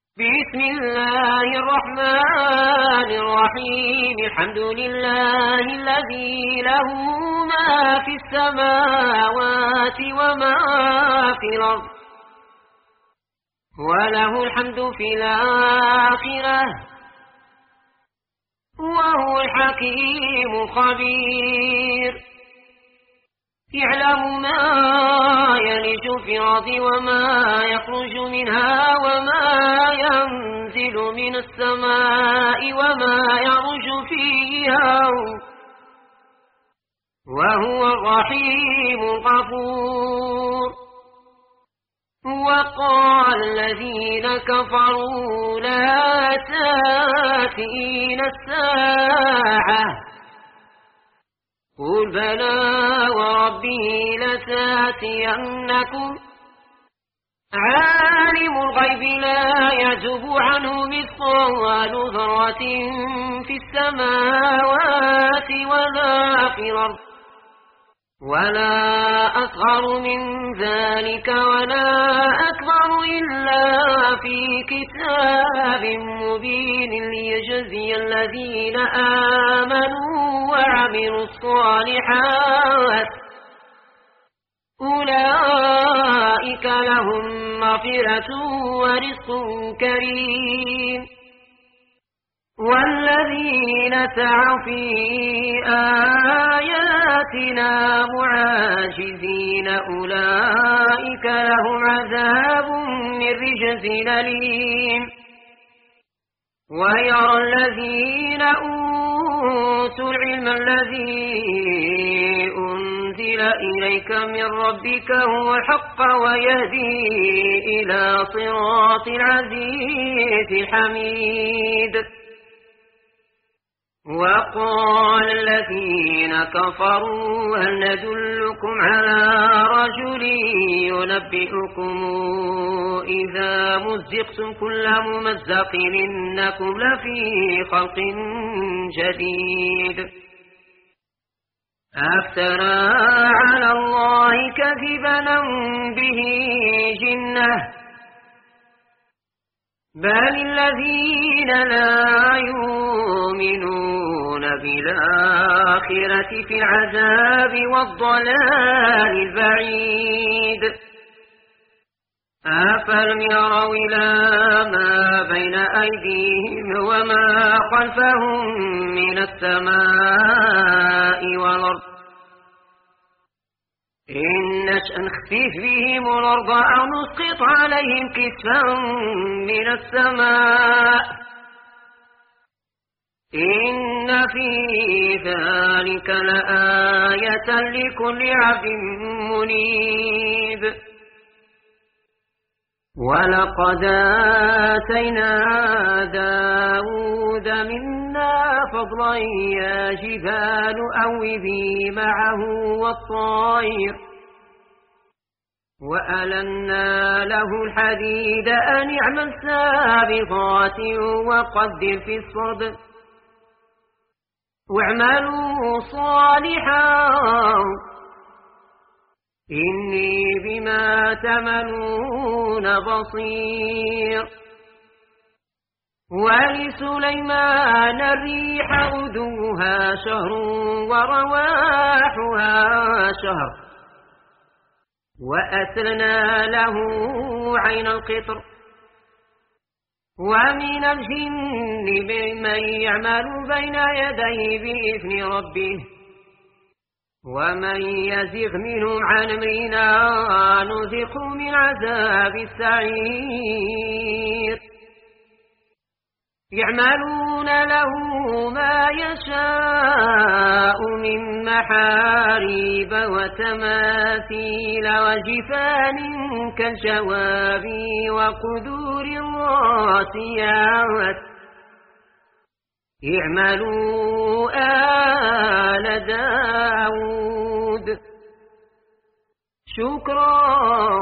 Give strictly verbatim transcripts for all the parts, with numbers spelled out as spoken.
بسم الله الرحمن الرحيم. الحمد لله الذي له ما في السماوات وما في الأرض، وله الحمد في الآخرة، وهو الحكيم الخبير. يعلم ما يلج في الأرض وما يخرج منها وما ينزل من السماء وما يعرج فيها، وهو الرحيم الغفور. وقال الذين كفروا لا تأتينا الساعة، قل بلى وربي لتأتينكم، عالم الغيب لا يعزب عنه مثقال ذرة في السماوات ولا في الأرض، ولا أصغر من ذلك ولا أكبر إلا في كتاب مبين، ليجزي الذين آمنوا وعملوا الصالحات، أولئك لهم مغفرة ورزق كريم. والذين سعوا في آياتنا معاجزين أولئك لهم عذاب من رجز أليم. ويرى الذين أوتوا العلم الذي أنزل إليك من ربك هو الحق ويهدي إلى صراط العزيز الحميد. وقال الذين كفروا هل ندلكم على رجل ينبئكم إذا مزقتم كل ممزق إنكم لفي خلق جديد. أفترى على الله كذبا أم به جنة، بل الذين لا يؤمنون بالآخرة في العذاب والضلال البعيد. أفلم يروا إلى ما بين أيديهم وما خلفهم من السماء والأرض، إن نشأ نخسف بهم الأرض أو نسقط عليهم كسفا من السماء، إن في ذلك لآية لكل عبد منيب. ولقد آتينا داود منا فضلا يا جبال أوبي معه والطير، وألنا له الحديد أن اعمل سابغات وقدر في الصدر، واعملوا صالحا إني بما تعملون بصير. ولسليمان الريح غدوها شهر ورواحها شهر، وأسلنا له عين القطر، ومن الجن من يعمل بين يديه بإذن ربه، ومن يزغ منهم عن أمرنا نذقه من عذاب السعير. يعملون له ما يشاء من محاريب وتماثيل وجفان كالجواب وقدور الراسيات، اعملوا آل داود شكرا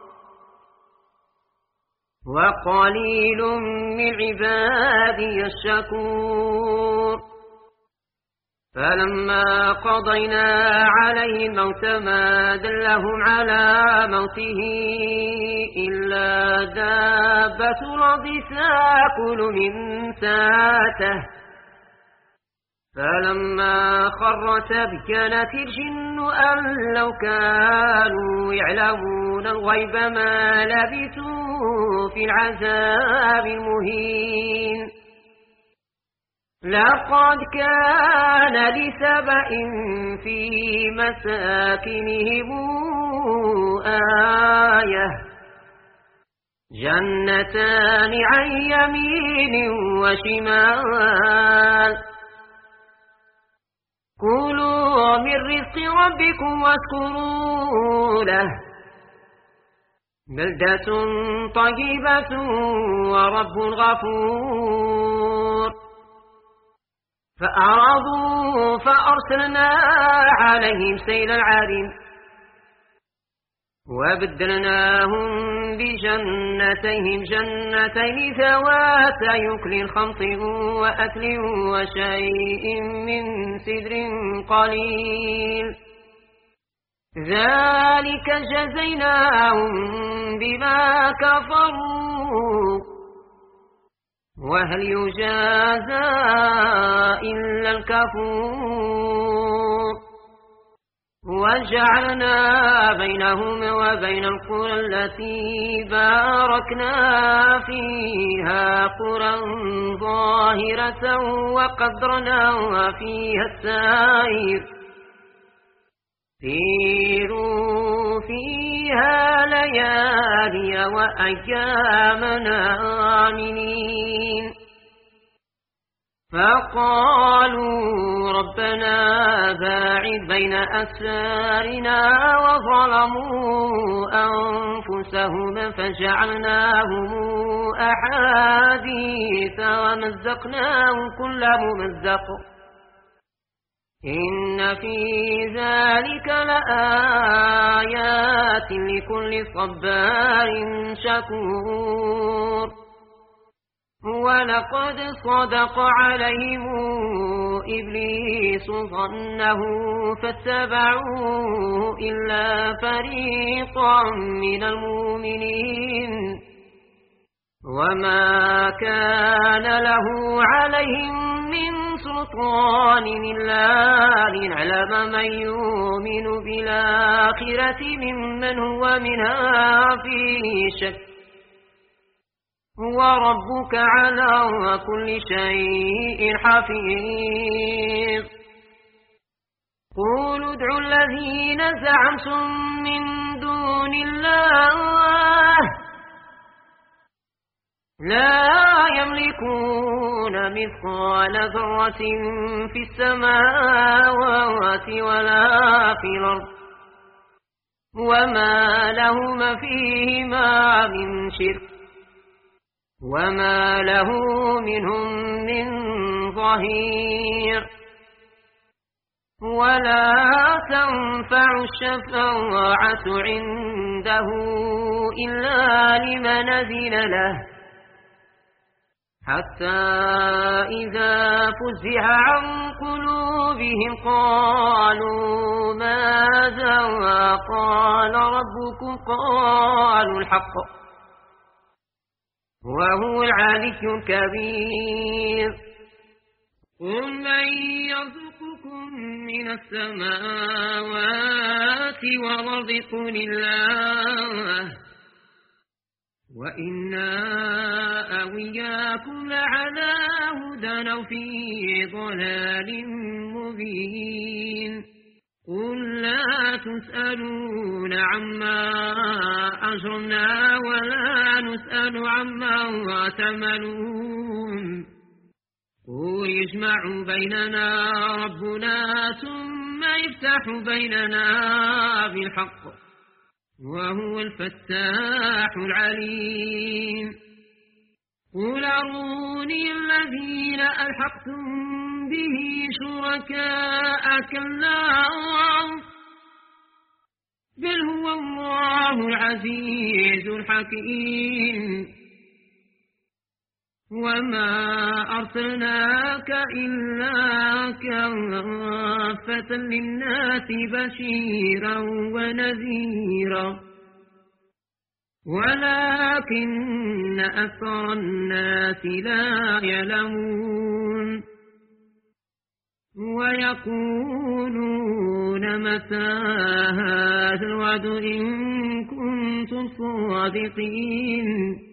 وقليل من عبادي الشكور. فلما قضينا عليه الموت ما دلهم على موته إلا دابة الأرض تأكل من ساته. فلما خر تبينت الجن أن لو كانوا يعلمون الغيب ما لبثوا في العذاب المهين. لقد كان لسبأ في مساكنهم آية جنتان عن يمين وشمال كلوا من رزق ربكم واشكروا له بلدة طيبة ورب غفور. فأعرضوا فأرسلنا عليهم سيل العرم وبدلناهم بجنتيهم جنتين ذواتي يكل خمط وأكل وشيء من سدر قليل ذلك جزيناهم بما كفروا وهل يجازى إلا الكفور. وجعلنا بينهم وبين القرى التي باركنا فيها قرى ظاهرة وقدرنا فيها السير سيروا فيها ليالي وأيامنا آمنين. فقالوا ربنا باعد بين أسفارنا وظلموا أنفسهم فجعلناهم أحاديث ومزقناهم كل ممزق إن في ذلك لآيات لكل صبار شكور. ولقد صدق عليهم إبليس ظنه فاتبعوه إلا فريقا من المؤمنين وما كان له عليهم من سلطان إلا لنعلم من يؤمن بالآخرة ممن هو منها في شك وربك على كل شيء حفيظ. قولوا ادعوا الذين زعمتم من دون الله لا يملكون مثقال ذرة في السماوات ولا في الأرض وما لهما فيهما من شرك وما له منهم من ظهير. ولا تنفع الشفاعة عنده إلا لمن أذن له حتى إذا فزع عن قلوبهم قالوا ماذا قال ربكم قالوا الحق وهو العلي الكبير. قل من يرزقكم من السماوات والأرض قل الله وإنا أوياكم لعلى هدى أو في ضلال مبين. قل لا تسألون عما أجرمنا ولا نسأل عما تعملون. قل يجمع بيننا ربنا ثم يفتح بيننا بالحق وهو الفتاح العليم. قل أروني الذين ألحقتم به شركاء كلا بل هو الله العزيز الحكيم. وما أرسلناك إلا كافة للناس بشيرا ونذيرا ولكن أكثر الناس لا يعلمون ويقولون متى هذا الوعد إن كنتم صادقين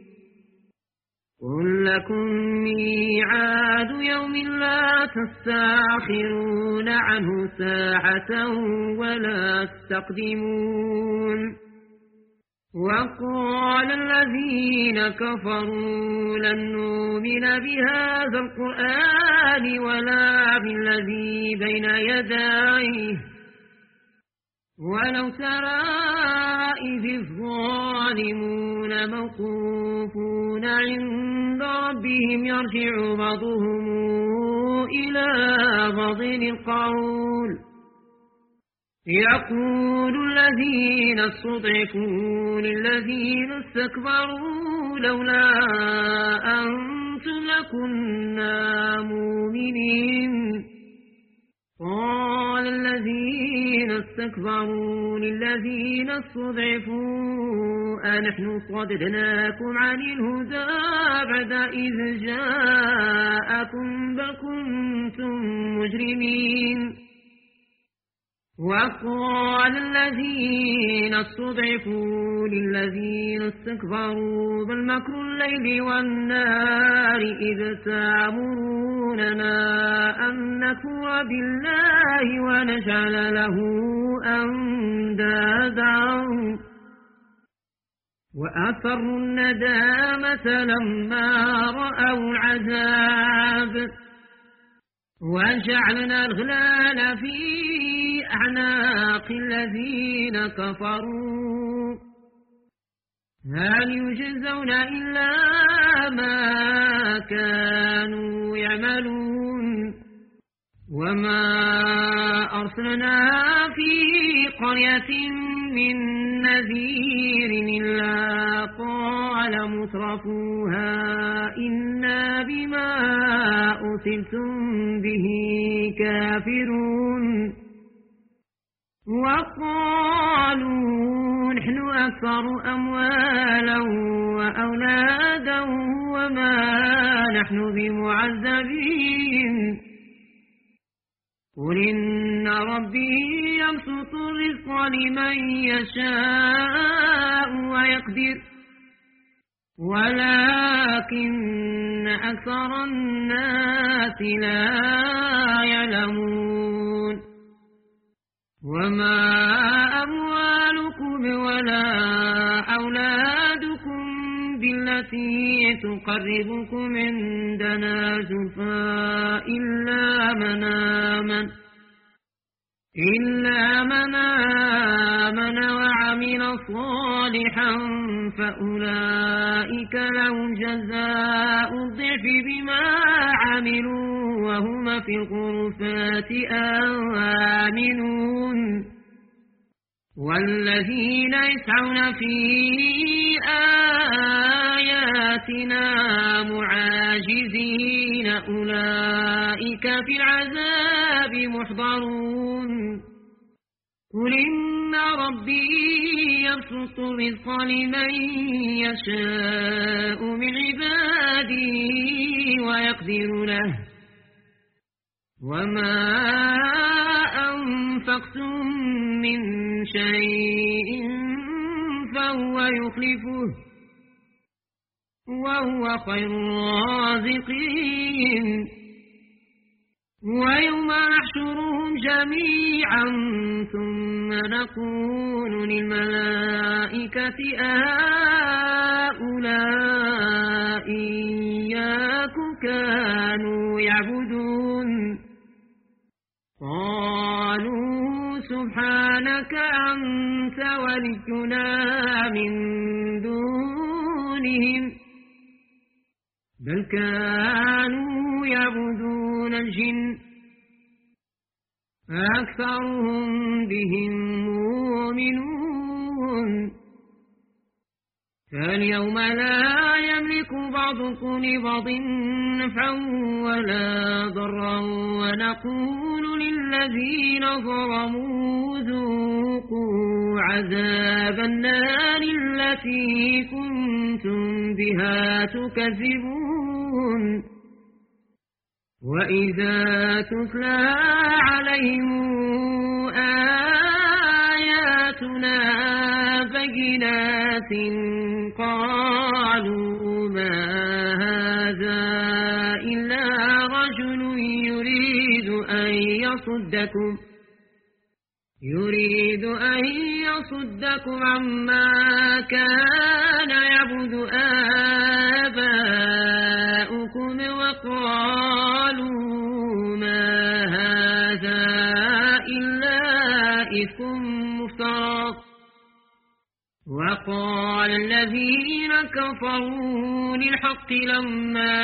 قل لكم ميعاد يوم لا تستأخرون عنه ساعة ولا تستقدمون وقال الذين كفروا لن نؤمن بهذا القرآن ولا بالذي بين يديه ولو ترى إذ الظالمون موقوفون عند ربهم يرجع بعضهم إلى بعض القول يقول الذين استضعفوا للذين استكبروا لولا أنتم لكنا مؤمنين قال الذين استكبروا للذين استضعفوا أنحن صددناكم عن الهدى بعد إذ جاءكم بل كنتم مجرمين وقال الذين استضعفوا للذين استكبروا بل مكر الليل والنار إذ تأمروننا أن نكفر بالله ونجعل له أندادا وأثروا الندامة لما رأوا العذاب وجعلنا الغلال في أعناق الذين كفروا هل يجزون إلا ما كانوا يعملون وما أرسلنا في قرية من نذير إلا قال مترفوها إنا بما أرسلتم به كافرون وقالوا نحن أكثر أموالا وأولادا وما نحن بمعذبين قل إن ربي يبسط الرزق لمن يشاء ويقدر ولكن أكثر الناس لا يعلمون وما أموالكم ولا أولادكم بالتي تقربكم عندنا زلفى إلا من آمن إلا من آمن وعمل صالحا فأولئك لهم جزاء الضعف بما عملوا وهم في الغرفات آمنون والذين يسعون في آياتنا معاجزين أولئك في العذاب محضرون قل إن ربي يبسط الرزق لمن يشاء من عباده ويقدر له وما أنفقتم من شيء فهو يخلفه وهو خير الرازقين ويوم نحشرهم جميعا ثم نقول للملائكة أهؤلاء إياكم كانوا يعبدون قالوا سبحانك أنت ولينا من دونهم بل كانوا يعبدون الجن أكثرهم بهم مؤمنون فاليوم لا يملك بعضكم لبعض نفعا ولا ضرا ونقول للذين ظلموا ذوقوا عذاب النار التي كنتم بها تكذبون وإذا تتلى عليهم آياتنا بينات قالوا ما هذا إلا رجل يريد أن يصدكم يريد أن يصدكم عما كان يعبد آباؤكم وقالوا ما هذا إلا إفك مفترى وقال الذين كفروا للحق لما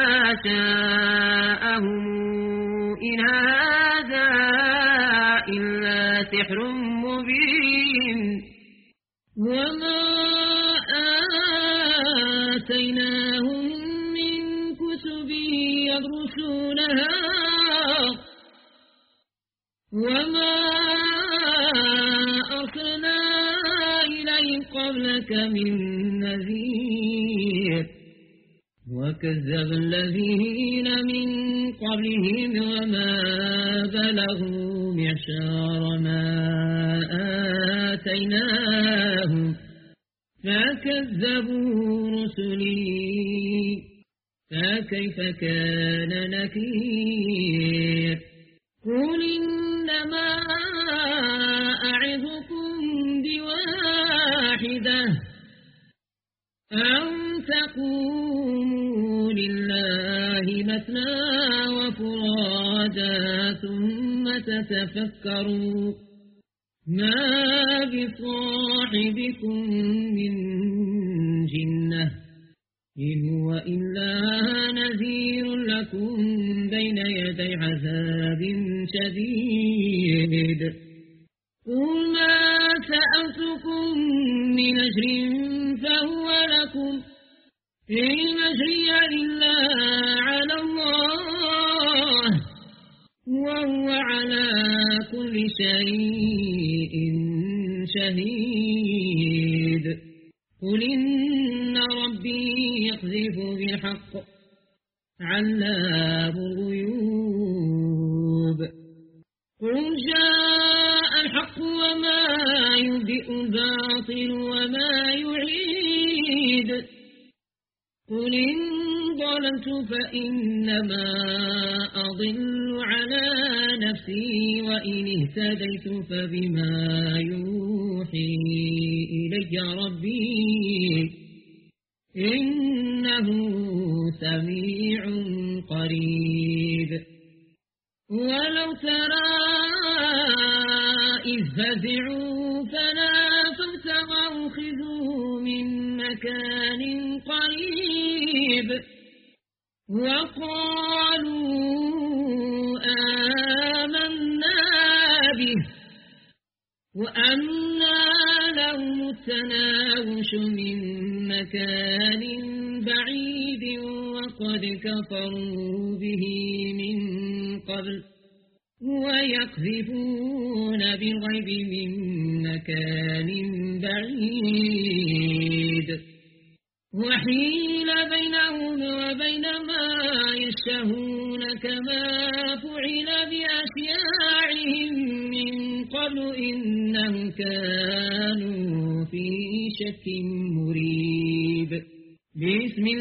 جاءهم إن هذا إلا سحر مبين وما آتيناهم من كتب يدرسونها وما أرسلنا إليهم قبلك من نذير وكذب الذين من قبلهم وما بلغوا معشار ما آتيناهم فكذبوا رسلي فكيف كان نكير قل إنما أعظكم بواحدة أن تقوموا لله مثنى وفرادا ثم تتفكروا ما بصاحبكم من جنة إن هو إلا نذير لكم بين يدي عذاب شديد قل ما سألتكم من أجر فهو لكم إن أجري إلا على الله وهو على كل شيء شهيد قل إن ربي يقذف بالحق علام الغيوب قل جاء الحق وما يبدئ الباطل وما يعيد قل إن ضللت فإنما أضل على نفسي وإن اهتديت فبما يوحي إلي ربي إنه سميع قريب ولو ترى إذ فزعوا فلا فابتغوا خذوا من مكان قريب وقالوا آمنا به وأنى لهم التناوش من مكان بعيد وقد كفروا به من قبل ويقذفون بالغيب من مكان بعيد وحيل بينهم وبين ما يشتهون كما فعل بأشياعهم من قبل إنهم كانوا في شك مريب بسم